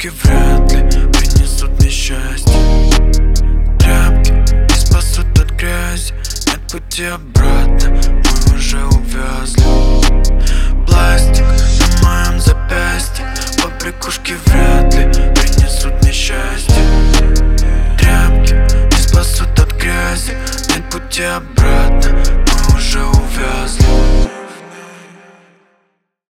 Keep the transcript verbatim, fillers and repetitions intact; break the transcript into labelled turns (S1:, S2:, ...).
S1: Руки вряд ли принесут мне счастье. Тряпки не спасут от грязи. Нет пути обратно, мы уже увязли.